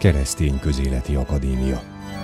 Keresztény Közéleti Akadémia.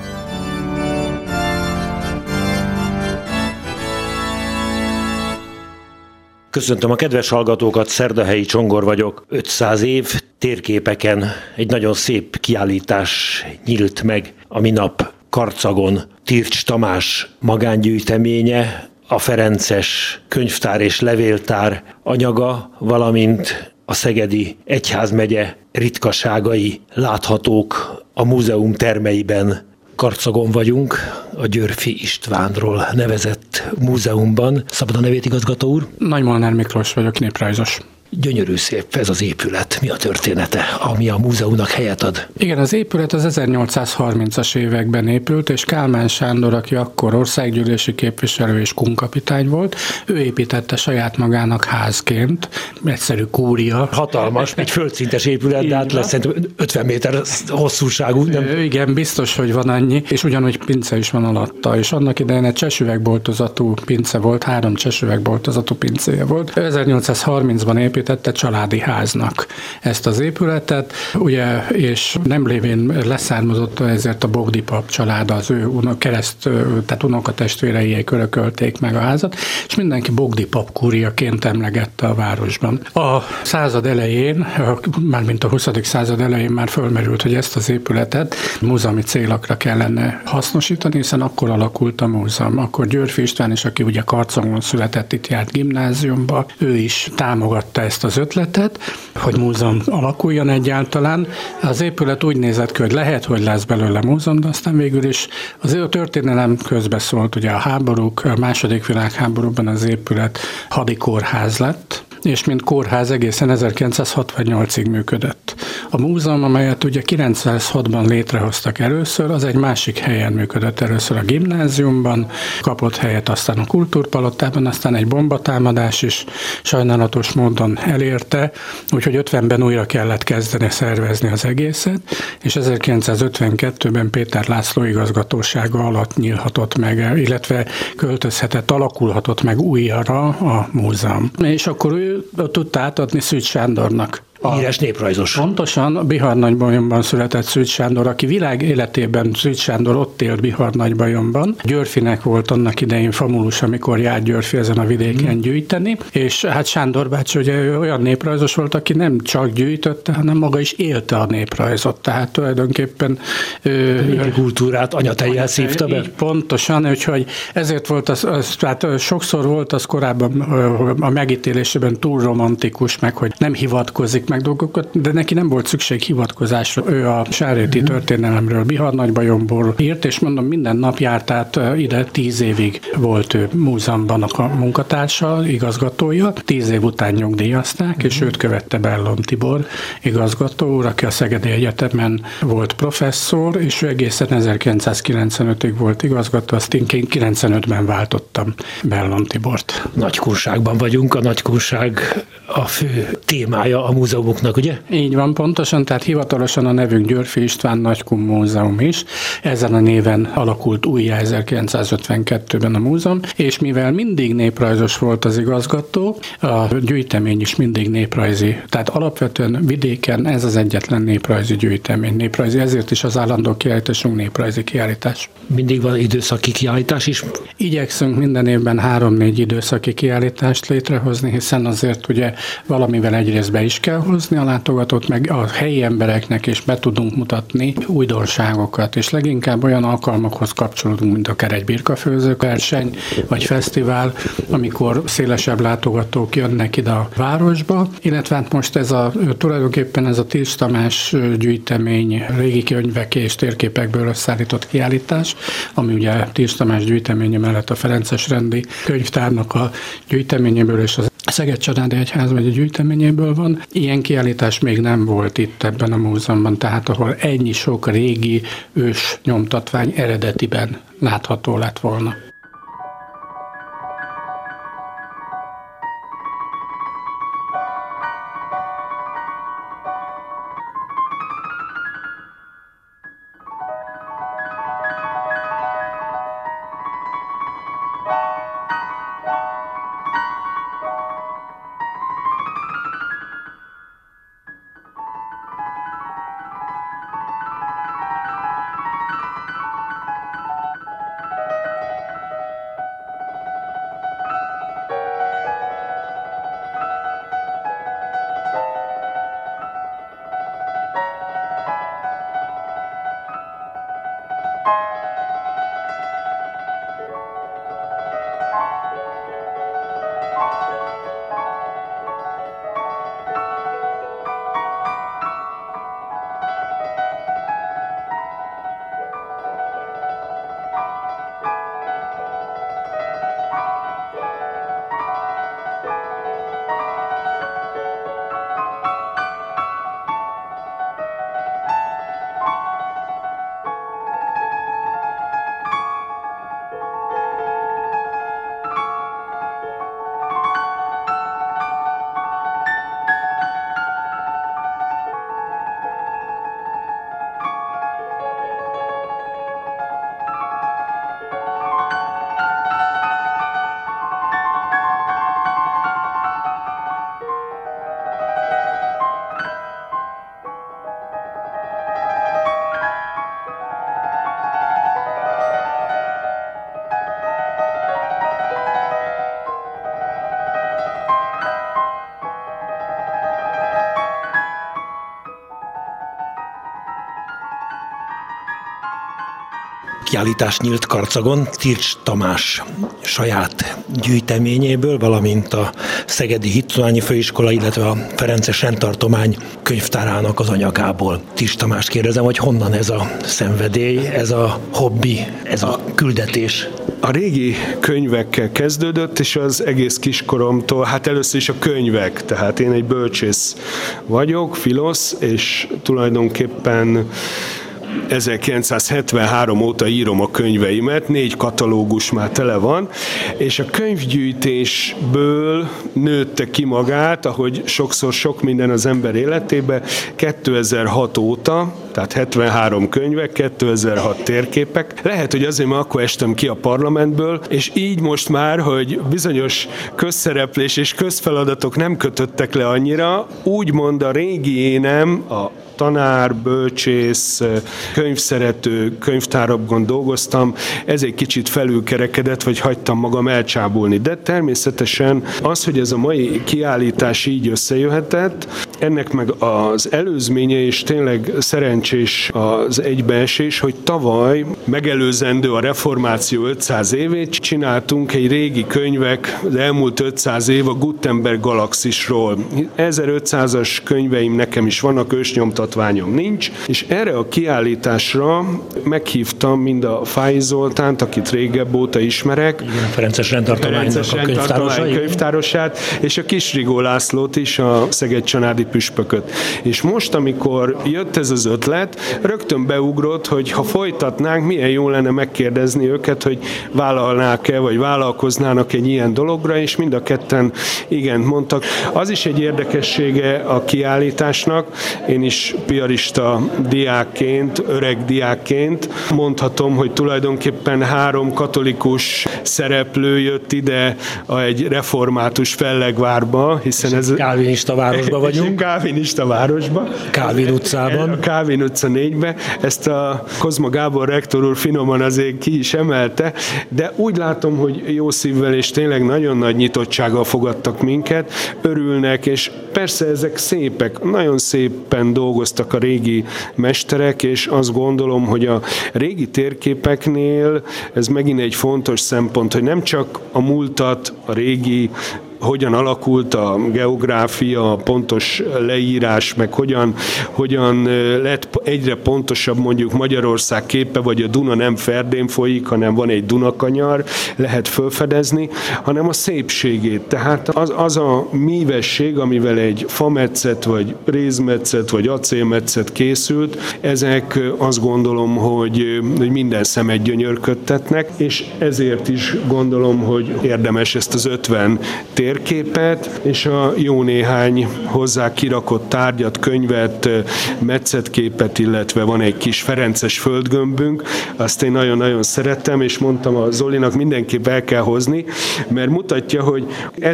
Köszöntöm a kedves hallgatókat, Szerdahelyi Csongor vagyok. 500 év térképeken egy nagyon szép kiállítás nyílt meg a minap Karcagon. Tircs Tamás magángyűjteménye, a Ferences könyvtár és levéltár anyaga, valamint a Szegedi Egyházmegye ritkaságai láthatók a múzeum termeiben. Karcagon vagyunk, a Györffy Istvánról nevezett múzeumban. Szabad a nevét, igazgató úr? Nagymolnár Miklós vagyok, néprajzos. Gyönyörű szép ez az épület. Mi a története, ami a múzeumnak helyet ad? Igen, az épület az 1830-as években épült, és Kálmán Sándor, aki akkor országgyűlési képviselő és kunkapitány volt, ő építette saját magának házként, egyszerű kúria. Hatalmas, egy földszintes épület, de hát lesz szerintem 50 méter hosszúságú. Nem? Igen, biztos, hogy van annyi, és ugyanúgy pince is van alatta, és annak idején egy csesüvegboltozatú pince volt, 3 csesüvegboltozatú pincéje volt. 1830-ban építette családi háznak ezt az épületet, ugye, és nem lévén leszármazott, ezért a Bogdi pap család, az ő tehát unokatestvérei örökölték meg a házat, és mindenki Bogdi pap kúriaként emlegette a városban. A század elején, mármint a 20. század elején már fölmerült, hogy ezt az épületet múzeumi célokra kellene hasznosítani, hiszen akkor alakult a múzeum. Akkor Györffy István is, aki ugye Karcagon született, itt járt gimnáziumba, ő is támogatta ezt az ötletet, hogy múzeum alakuljon egyáltalán. Az épület úgy nézett ki, hogy lehet, hogy lesz belőle múzeum, de aztán végül is az ő történelem közbeszólt, ugye a háborúk, a második világháborúban az épület hadikórház lett, és mint kórház egészen 1968-ig működött. A múzeum, amelyet ugye 906-ban létrehoztak először, az egy másik helyen működött, először a gimnáziumban, kapott helyet aztán a kultúrpalotában, aztán egy bombatámadás is sajnálatos módon elérte, úgyhogy 50-ben újra kellett kezdeni szervezni az egészet, és 1952-ben Péter László igazgatósága alatt nyílhatott meg, illetve költözhetett, alakulhatott meg újra a múzeum. És akkor ő tudta átadni Szűcs Sándornak. Híres néprajzos. Pontosan, Bihar-Nagybajomban született Szűcs Sándor, aki világ életében Szűcs Sándor ott élt Bihar-Nagybajomban. Györffynek volt annak idején famulus, amikor járt Györffy ezen a vidéken gyűjteni, és hát Sándor bácsi ugye olyan néprajzos volt, aki nem csak gyűjtötte, hanem maga is élte a néprajzot, tehát tulajdonképpen kultúrát anyatejjel szívta be. Pontosan, úgyhogy ezért volt tehát sokszor volt az korábban a megítélésében túl romantikus, meg hogy nem hivatkozik meg dolgokat, de neki nem volt szükség hivatkozásra. Ő a sárréti történelemről, Bihar-Nagybajomból írt, és mondom, minden nap járt át ide, 10 évig volt ő múzeumban a munkatársa, igazgatója, 10 év után nyugdíjazták, és őt követte Bellon Tibor igazgató úr, aki a Szegedi Egyetemen volt professzor, és ő egészen 1995-ig volt igazgató, azt én 95-ben váltottam Bellon Tibort. Nagykunságban vagyunk, a nagykunság a fő témája a múzeumoknak, ugye? Így van, pontosan, tehát hivatalosan a nevünk Györffy István Nagykun Múzeum is. Ezen a néven alakult újjá 1952-ben a múzeum, és mivel mindig néprajzos volt az igazgató, a gyűjtemény is mindig néprajzi. Tehát alapvetően vidéken ez az egyetlen néprajzi gyűjtemény. Néprajzi, ezért is az állandó kiállításunk néprajzi kiállítás. Mindig van időszaki kiállítás is? Igyekszünk minden évben 3-4 időszaki kiállítást létrehozni, hiszen azért ugye valamivel egyrészt be is kell hozni a látogatót, meg a helyi embereknek is be tudunk mutatni újdonságokat, és leginkább olyan alkalmakhoz kapcsolódunk, mint akár egy birkafőző verseny, vagy fesztivál, amikor szélesebb látogatók jönnek ide a városba, illetve hát most tulajdonképpen ez a Tircs Tamás gyűjtemény, régi könyvek és térképekből összeállított kiállítás, ami ugye Tircs Tamás gyűjteménye mellett a Ferences rendi könyvtárnak a gyűjteményéből és az Szeged-Csanádi Egyházmegye gyűjteményéből van. Ilyen kiállítás még nem volt itt ebben a múzeumban, tehát ahol ennyi sok régi ős nyomtatvány eredetiben látható lett volna. kiállítás nyílt Karcagon, Tircs Tamás saját gyűjteményéből, valamint a Szegedi Hittudományi Főiskola, illetve a Ferences Rendtartomány könyvtárának az anyagából. Tircs Tamás kérdezem, hogy honnan ez a szenvedély, ez a hobbi, ez a küldetés? A régi könyvekkel kezdődött, és az egész kiskoromtól, hát először is a könyvek, tehát én egy bölcsész vagyok, filosz, és tulajdonképpen 1973 óta írom a könyveimet, 4 katalógus már tele van, és a könyvgyűjtésből nőtte ki magát, ahogy sokszor sok minden az ember életébe, 2006 óta, tehát 73 könyvek, 2006 térképek. Lehet, hogy azért, mert akkor estem ki a parlamentből, és így most már, hogy bizonyos közszereplés és közfeladatok nem kötöttek le annyira, úgymond a régi énem, a tanár, bölcsész, könyvszerető, könyvtárakban dolgoztam, ez egy kicsit felülkerekedett, vagy hagytam magam elcsábulni. De természetesen az, hogy ez a mai kiállítás így összejöhetett, ennek meg az előzménye is tényleg szerencsés az egybeesés, hogy tavaly megelőzendő a reformáció 500 évét csináltunk egy régi könyvek, az elmúlt 500 év a Gutenberg galaxisról. 1500-as könyveim nekem is vannak, ősnyomtatványom nincs, és erre a kiállításra meghívtam mind a Fáy Zoltánt, akit régebb óta ismerek, igen, a Ferences Rendtartománynak a könyvtárosát, és a Kisrigó Lászlót is, a Szeged-Csanádi püspököt. És most, amikor jött ez az ötlet, rögtön beugrott, hogy ha folytatnánk, milyen jó lenne megkérdezni őket, hogy vállalnák-e, vagy vállalkoznának egy ilyen dologra, és mind a ketten igent mondtak. Az is egy érdekessége a kiállításnak, én is piarista diákként, öreg diákként mondhatom, hogy tulajdonképpen 3 katolikus szereplő jött ide egy református Fellegvárba, hiszen ez... Kálvinista városba vagyunk. Kálvinista városba. Kálvin utcában. A Kálvin utca 4-be. Ezt a Kozma Gábor rektor úr finoman azért ki is emelte, de úgy látom, hogy jó szívvel és tényleg nagyon nagy nyitottsággal fogadtak minket, örülnek, és persze ezek szépek, nagyon szépen dolgoztak a régi mesterek, és azt gondolom, hogy a régi térképeknél ez megint egy fontos szempont, hogy nem csak a múltat, a régi hogyan alakult a geográfia, a pontos leírás, meg hogyan lett egyre pontosabb mondjuk Magyarország képe, vagy a Duna nem Ferdén folyik, hanem van egy Dunakanyar, lehet felfedezni, hanem a szépségét. Tehát az a mívesség, amivel egy fametszet, vagy rézmetszet, vagy acélmetszet készült, ezek azt gondolom, hogy minden szemet gyönyörködtetnek, és ezért is gondolom, hogy érdemes ezt az 50 térképet, és a jó néhány hozzá kirakott tárgyat, könyvet, metszetképet, illetve van egy kis ferences földgömbünk, azt én nagyon-nagyon szerettem, és mondtam a Zolinak, mindenképp el kell hozni, mert mutatja, hogy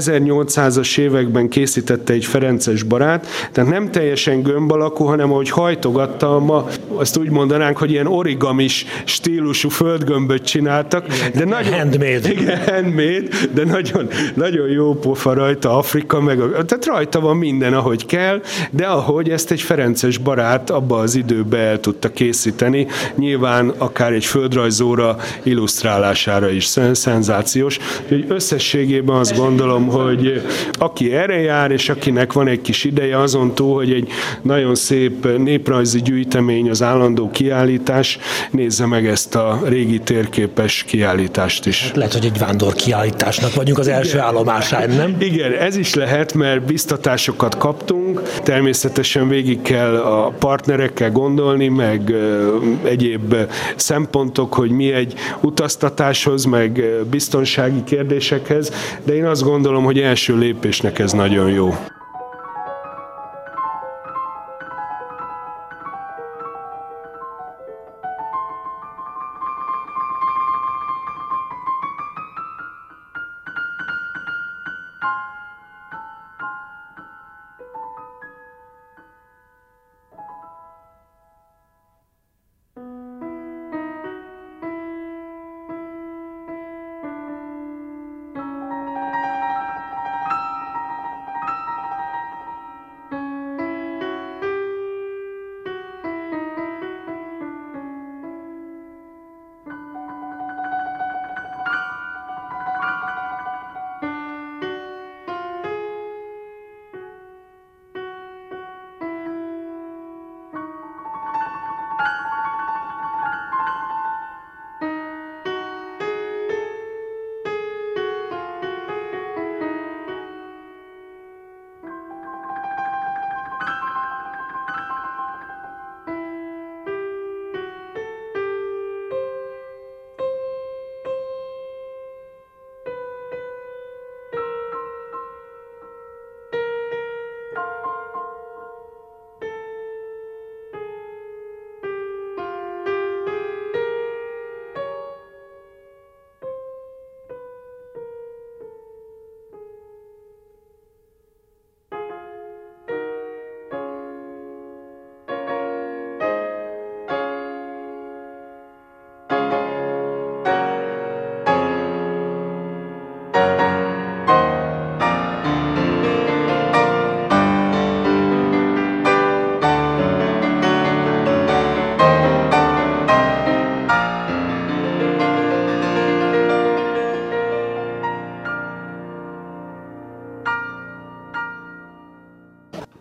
1800-as években készítette egy ferences barát, tehát nem teljesen gömb alakú, hanem ahogy hajtogatta, ma azt úgy mondanánk, hogy ilyen origamis stílusú földgömböt csináltak, de nagyon handmade. Igen, handmade, de nagyon jó pofa rajta Afrika, tehát rajta van minden, ahogy kell, de ahogy ezt egy ferences barát abba az időbe el tudta készíteni, nyilván akár egy földrajzóra illusztrálására is szenzációs. Úgyhogy összességében azt gondolom, hogy aki erre jár, és akinek van egy kis ideje azon túl, hogy egy nagyon szép néprajzi gyűjtemény, az állandó kiállítás, nézze meg ezt a régi térképes kiállítást is. Lehet, hogy egy vándor kiállításnak vagyunk az első állomásán, nem? Igen, ez is lehet, mert biztatásokat kaptunk, természetesen végig kell a partnerekkel gondolni, meg egyéb szempontok, hogy mi egy utaztatáshoz, meg biztonsági kérdésekhez, de én azt gondolom, hogy első lépésnek ez nagyon jó.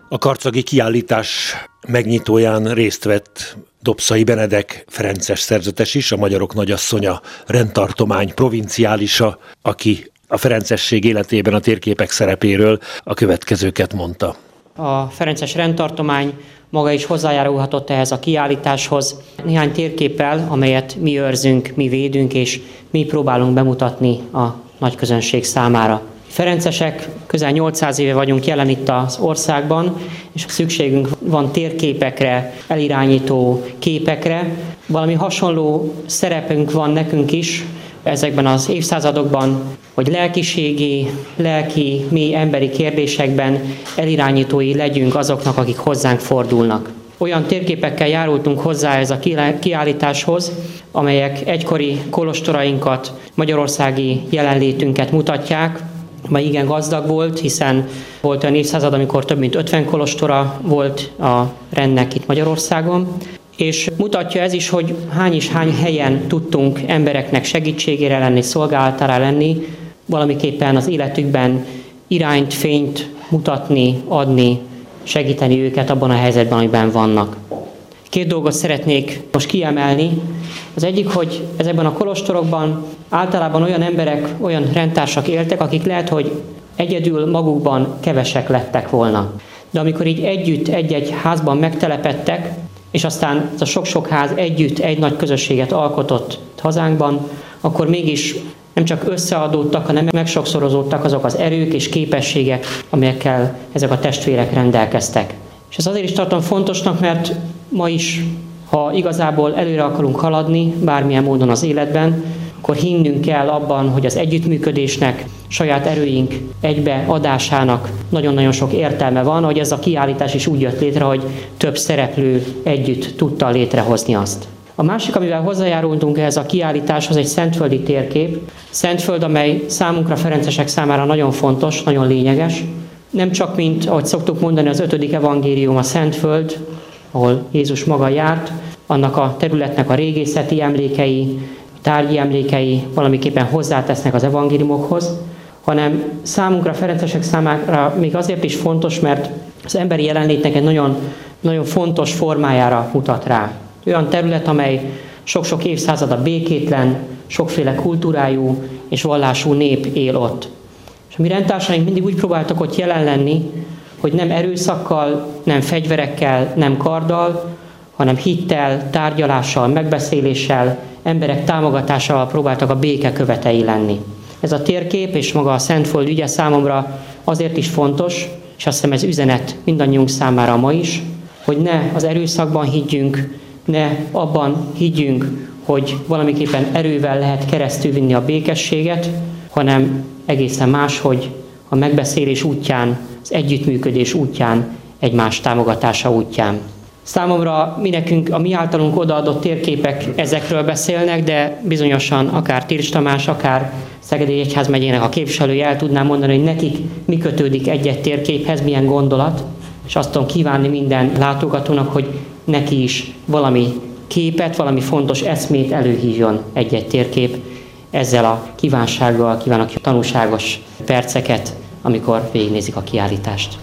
A karcagi kiállítás megnyitóján részt vett Dobszai Benedek ferences szerzetes is, a magyarok nagyasszonya, rendtartomány provinciálisa, aki a ferencesség életében a térképek szerepéről a következőket mondta. A ferences rendtartomány maga is hozzájárulhatott ehhez a kiállításhoz néhány térképpel, amelyet mi őrzünk, mi védünk, és mi próbálunk bemutatni a nagy közönség számára. Ferencesek közel 800 éve vagyunk jelen itt az országban, és szükségünk van térképekre, elirányító képekre. Valami hasonló szerepünk van nekünk is ezekben az évszázadokban, hogy lelkiségi, lelki, mély emberi kérdésekben elirányítói legyünk azoknak, akik hozzánk fordulnak. Olyan térképekkel járultunk hozzá ez a kiállításhoz, amelyek egykori kolostorainkat, magyarországi jelenlétünket mutatják, amely igen gazdag volt, hiszen volt olyan évszázad, amikor több mint 50 kolostora volt a rendnek itt Magyarországon, és mutatja ez is, hogy hány helyen tudtunk embereknek segítségére lenni, szolgálatára lenni, valamiképpen az életükben irányt, fényt mutatni, adni, segíteni őket abban a helyzetben, amiben vannak. Két dolgot szeretnék most kiemelni. Az egyik, hogy ezekben a kolostorokban általában olyan emberek, olyan rendtársak éltek, akik lehet, hogy egyedül magukban kevesek lettek volna. De amikor így együtt egy-egy házban megtelepedtek, és aztán ez a sok-sok ház együtt egy nagy közösséget alkotott hazánkban, akkor mégis nem csak összeadódtak, hanem megsokszorozódtak azok az erők és képességek, amelyekkel ezek a testvérek rendelkeztek. És ezt azért is tartom fontosnak, mert ma is, ha igazából előre akarunk haladni bármilyen módon az életben, akkor hinnünk kell abban, hogy az együttműködésnek, saját erőink egybeadásának nagyon-nagyon sok értelme van, hogy ez a kiállítás is úgy jött létre, hogy több szereplő együtt tudta létrehozni azt. A másik, amivel hozzájárultunk ehhez a kiállításhoz, egy szentföldi térkép. Szentföld, amely számunkra, ferencesek számára nagyon fontos, nagyon lényeges. Nem csak, mint ahogy szoktuk mondani, az 5. evangélium a Szentföld, ahol Jézus maga járt, annak a területnek a régészeti emlékei, tárgyi emlékei valamiképpen hozzátesznek az evangéliumokhoz, hanem számunkra, ferencesek számára még azért is fontos, mert az emberi jelenlétnek egy nagyon, nagyon fontos formájára mutat rá. Olyan terület, amely sok-sok évszázada békétlen, sokféle kultúrájú és vallású nép él ott. És a mi rendtársaink mindig úgy próbáltak ott jelen lenni, hogy nem erőszakkal, nem fegyverekkel, nem karddal, hanem hittel, tárgyalással, megbeszéléssel, emberek támogatásával próbáltak a béke követei lenni. Ez a térkép és maga a Szentföld ügye számomra azért is fontos, és azt hiszem ez üzenet mindannyiunk számára ma is, hogy ne az erőszakban higgyünk, ne abban higgyünk, hogy valamiképpen erővel lehet keresztülvinni a békességet, hanem egészen máshogy a megbeszélés útján, az együttműködés útján, egymás támogatása útján. Számomra nekünk, a mi általunk odaadott térképek ezekről beszélnek, de bizonyosan akár Tircs Tamás, akár Szegedi Egyházmegyének a képviselője el tudná mondani, hogy nekik mi kötődik egy-egy térképhez, milyen gondolat, és azt tudom kívánni minden látogatónak, hogy neki is valami képet, valami fontos eszmét előhívjon egy-egy térkép. Ezzel a kívánsággal kívánok tanulságos perceket, amikor végignézik a kiállítást.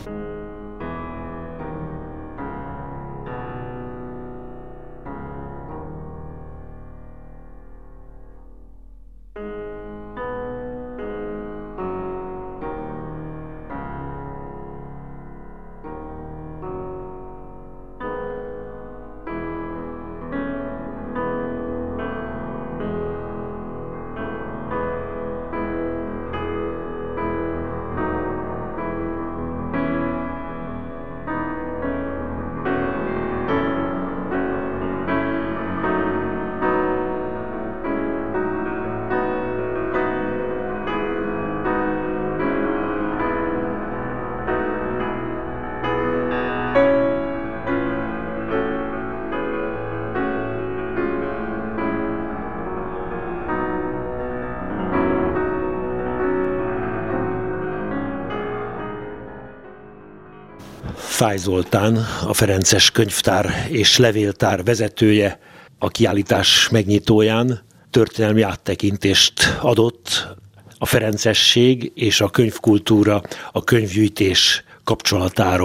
Fáy Zoltán, a ferences könyvtár és levéltár vezetője a kiállítás megnyitóján történelmi áttekintést adott a ferencesség és a könyvkultúra, a könyvgyűjtés kapcsolatáról.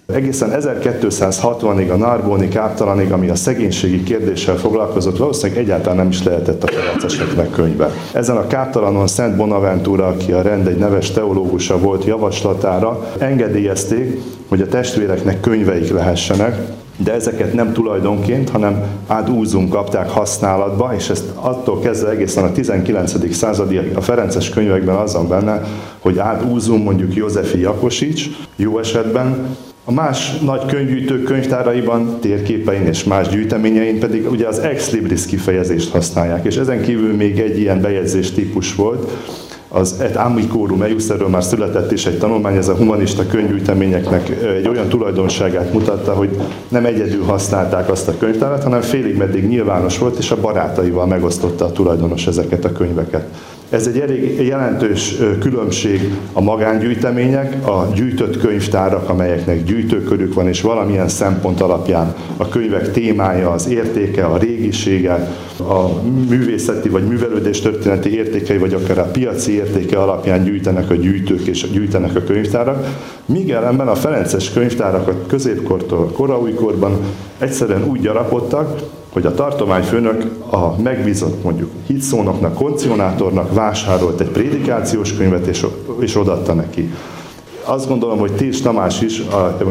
Egészen 1260-ig a Narboni káptalanig, ami a szegénységi kérdéssel foglalkozott, valószínűleg egyáltalán nem is lehetett a ferenceseknek könyve. Ezen a káptalanon Szent Bonaventura, aki a rend egy neves teológusa volt, javaslatára engedélyezték, hogy a testvéreknek könyveik lehessenek, de ezeket nem tulajdonként, hanem ad usum kapták használatba, és ezt attól kezdve egészen a 19. századig a ferences könyvekben az van benne, hogy ad usum mondjuk Józsefi Jakosics, jó esetben, a más nagy könyvgyűjtők könyvtáraiban, térképein és más gyűjteményein pedig ugye az ex libris kifejezést használják, és ezen kívül még egy ilyen bejegyzés típus volt, az et amicorum eius, erről már született is egy tanulmány, ez a humanista könyvgyűjteményeknek egy olyan tulajdonságát mutatta, hogy nem egyedül használták azt a könyvtárat, hanem félig meddig nyilvános volt, és a barátaival megosztotta a tulajdonos ezeket a könyveket. Ez egy elég jelentős különbség a magángyűjtemények, a gyűjtött könyvtárak, amelyeknek gyűjtőkörük van, és valamilyen szempont alapján a könyvek témája, az értéke, a régisége, a művészeti vagy művelődéstörténeti értékei, vagy akár a piaci értéke alapján gyűjtenek a gyűjtők és gyűjtenek a könyvtárak. Míg ellenben a ferences könyvtárak a középkortól a koraújkorban egyszerűen úgy gyarapodtak, hogy a tartományfőnök a megbízott mondjuk hitszónoknak, koncionátornak vásárolt egy prédikációs könyvet, és odaadta neki. Azt gondolom, hogy Tirsch Tamás is,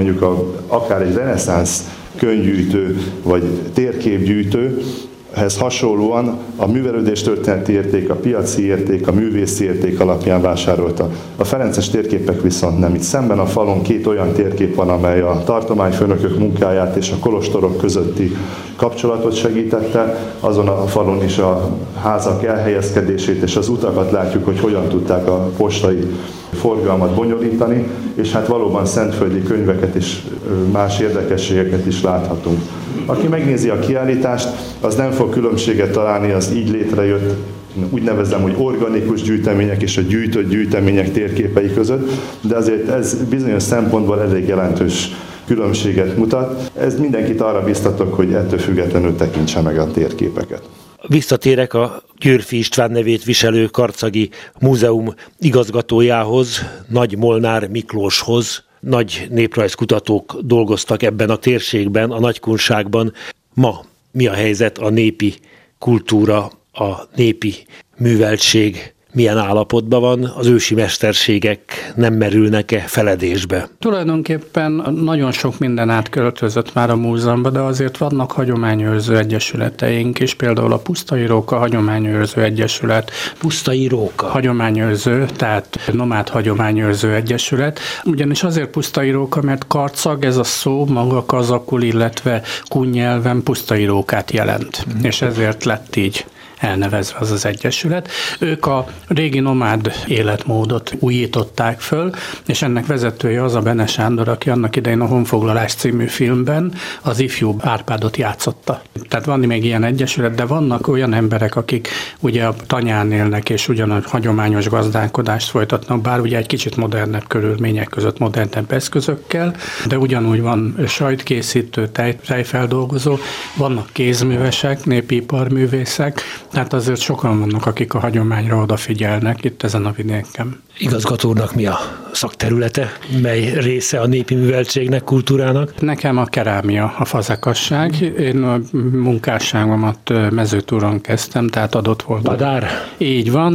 akár egy reneszánsz könyvgyűjtő, vagy térképgyűjtő, ehhez hasonlóan a művelődéstörténeti érték, a piaci érték, a művészi érték alapján vásárolta. A ferences térképek viszont nem. Itt szemben a falon két olyan térkép van, amely a tartományfőnökök munkáját és a kolostorok közötti kapcsolatot segítette. Azon a falon is a házak elhelyezkedését és az utakat látjuk, hogy hogyan tudták a postai forgalmat bonyolítani, és hát valóban szentföldi könyveket és más érdekességeket is láthatunk. Aki megnézi a kiállítást, az nem fog különbséget találni az így létrejött, úgy nevezem, hogy organikus gyűjtemények és a gyűjtött gyűjtemények térképei között, de azért ez bizonyos szempontból elég jelentős különbséget mutat. Ez mindenkit arra biztatok, hogy ettől függetlenül tekintse meg a térképeket. Visszatérek a Győrfi István nevét viselő Karcagi Múzeum igazgatójához, Nagy Molnár Miklóshoz. Nagy néprajzkutatók dolgoztak ebben a térségben, a Nagykunságban. Ma mi a helyzet a népi kultúra, a népi műveltség milyen állapotban van, az ősi mesterségek nem merülnek-e feledésbe? Tulajdonképpen nagyon sok minden átköltözött már a múzeumban, de azért vannak hagyományőrző egyesületeink is, például a Pusztaíróka Hagyományőrző Egyesület. Pusztaíróka? Hagyományőrző, tehát nomád hagyományőrző egyesület. Ugyanis azért Pusztaíróka, mert karcag, ez a szó maga kazakul, illetve kun nyelven pusztaírókát jelent, és ezért lett így elnevezve az egyesület. Ők a régi nomád életmódot újították föl, és ennek vezetője az a Bene Sándor, aki annak idején a Honfoglalás című filmben az ifjú Árpádot játszotta. Tehát van még ilyen egyesület, de vannak olyan emberek, akik ugye a tanyán élnek, és ugyanaz hagyományos gazdálkodást folytatnak, bár ugye egy kicsit modernebb körülmények között, modernebb eszközökkel, de ugyanúgy van sajtkészítő, tejfeldolgozó, vannak kézművesek, népi iparművészek, tehát azért sokan vannak, akik a hagyományra odafigyelnek itt ezen a vidéken. Igazgatónak mi a szakterülete? Mely része a népi műveltségnek, kultúrának? Nekem a kerámia, a fazekasság. Én a munkásságomat Mezőtúron kezdtem, tehát adott volt. Badár? Így van,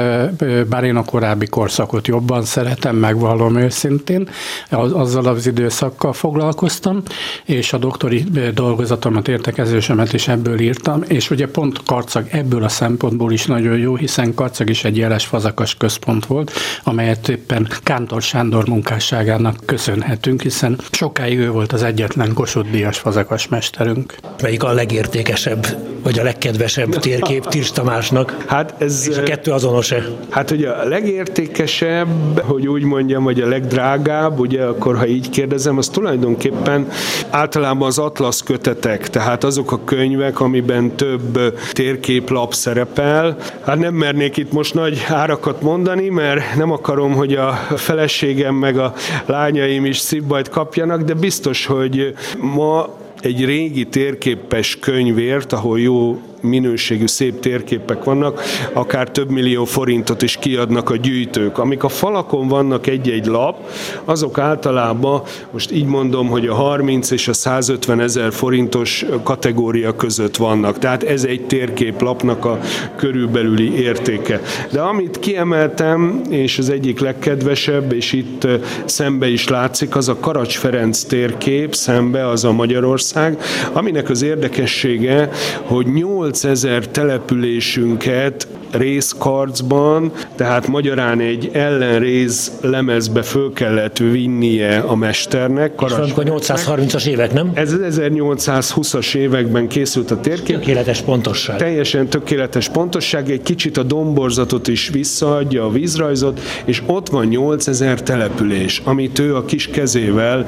bár én a korábbi korszakot jobban szeretem, megvallom őszintén. Azzal az időszakkal foglalkoztam, és a doktori dolgozatomat, értekezésemet is ebből írtam, és ugye pont Karcag ebből a szempontból is nagyon jó, hiszen Karcag is egy jeles fazekas központ volt, amelyet éppen Kántor Sándor munkásságának köszönhetünk, hiszen sokáig ő volt az egyetlen Kossuth-díjas fazekas mesterünk. Melyik a legértékesebb, vagy a legkedvesebb térkép Tirsch Tamásnak? Hát ez, és a kettő azonos-e? Hát ugye a legértékesebb, hogy úgy mondjam, vagy a legdrágább, ugye akkor, ha így kérdezem, az tulajdonképpen általában az atlasz kötetek, tehát azok a könyvek, amiben több térképlap szerepel. Hát nem mernék itt most nagy árakat mondani, mert nem akarom, hogy a feleségem meg a lányaim is szívbajt kapjanak, de biztos, hogy ma egy régi térképes könyvért, ahol jó minőségű, szép térképek vannak, akár több millió forintot is kiadnak a gyűjtők. Amik a falakon vannak egy-egy lap, azok általában, most így mondom, hogy a 30 és a 150 ezer forintos kategória között vannak. Tehát ez egy térképlapnak a körülbelüli értéke. De amit kiemeltem, és az egyik legkedvesebb, és itt szembe is látszik, az a Karacs Ferenc térkép, szembe az a Magyarország, aminek az érdekessége, hogy 8000 településünket részkarcban, tehát magyarán egy ellenrész lemezbe föl kellett vinnie a mesternek. És amikor 830-as évek, nem? Ez 1820-as években készült a térkép. Tökéletes pontosság. Teljesen tökéletes pontosság, egy kicsit a domborzatot is visszaadja, a vízrajzot, és ott van 8000 település, amit ő a kis kezével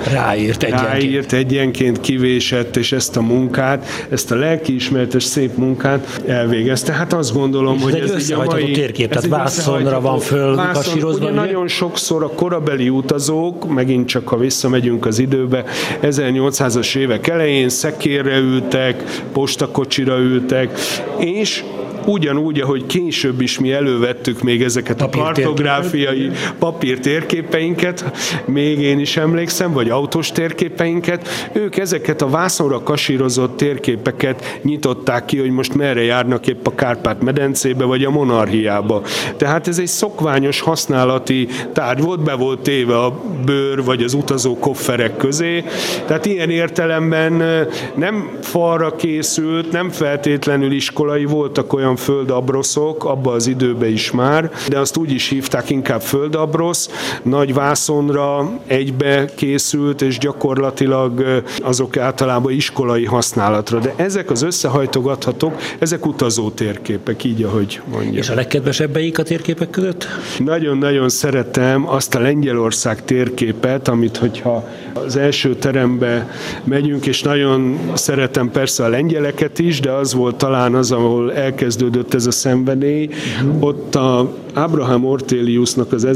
ráírt egyenként, kivésett, és ezt a munkát, ezt a lelkiismeretes szép munkát elvégezte. Hát azt gondolom, hogy ez összehajtható térkép, tehát vászonra van fölkasírozva. Nagyon sokszor a korabeli utazók, megint csak ha visszamegyünk az időbe, 1800-as évek elején szekérre ültek, postakocsira ültek, és ugyanúgy, ahogy később is mi elővettük még ezeket a kartográfiai papírtérképeinket, még én is emlékszem, vagy autós térképeinket, ők ezeket a vászonra kasírozott térképeket nyitották ki, hogy most merre járnak épp a Kárpát-medencébe, vagy a Monarchiába. Tehát ez egy szokványos használati tárgy volt, be volt téve a bőr, vagy az utazó kofferek közé. Tehát ilyen értelemben nem falra készült, nem feltétlenül iskolai, voltak olyan földabroszok, abba az időben is már, de azt úgy is hívták, inkább földabrosz, nagy vászonra egybe készült, és gyakorlatilag azok általában iskolai használatra. De ezek az összehajtogathatók, ezek utazó térképek, így ahogy mondja. És a legkedvesebbeik a térképek között? Nagyon-nagyon szeretem azt a Lengyelország térképet, amit hogyha az első terembe megyünk, és nagyon szeretem persze a lengyeleket is, de az volt talán az, ahol elkezdődött ez a szenvedély. Ott a Abraham Orteliusnak az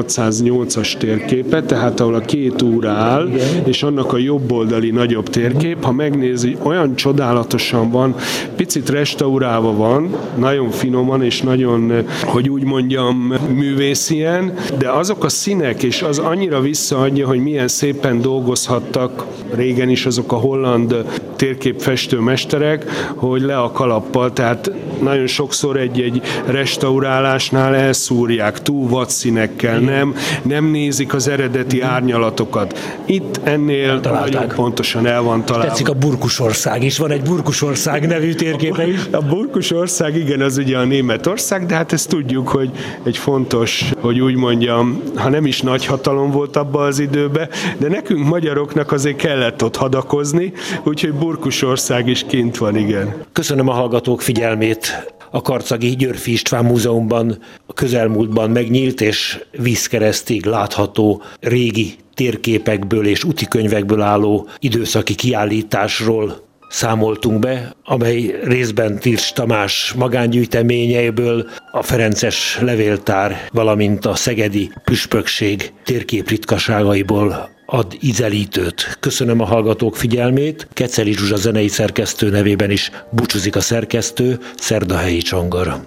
1608-as térképe, tehát ahol a két úr áll, és annak a jobb oldali nagyobb térkép, ha megnézi, olyan csodálatosan van, picit restaurálva van, nagyon finoman, és nagyon, hogy úgy mondjam, művészien, de azok a színek, és az annyira visszaadja, hogy milyen szépen dolgozhattak régen is azok a holland térképfestő mesterek, hogy le a kalappal, tehát nagyon sokszor egy restaurálásnál elszúrják túl vadszínekkel, nem nézik az eredeti árnyalatokat. Itt ennél nagyon pontosan el van találva. Tetszik a Burkusország is, van egy Burkusország nevű térképe is. A Burkusország, igen, az ugye a Németország, de hát ezt tudjuk, hogy egy fontos, hogy úgy mondjam, ha nem is nagy hatalom volt abban az időben, de nekünk magyaroknak azért kellett ott hadakozni, úgyhogy Burkusország is kint van, igen. Köszönöm a hallgatók figyelmét. A karcagi Györffy István Múzeumban a közelmúltban megnyílt és vízkeresztig látható régi térképekből és útikönyvekből álló időszaki kiállításról számoltunk be, amely részben Tircs Tamás magángyűjteményeiből, a ferences levéltár, valamint a szegedi püspökség térképritkaságaiból ad ízelítőt. Köszönöm a hallgatók figyelmét. Keceli Zsuzsa zenei szerkesztő nevében is búcsúzik a szerkesztő, Szerdahelyi Csongor.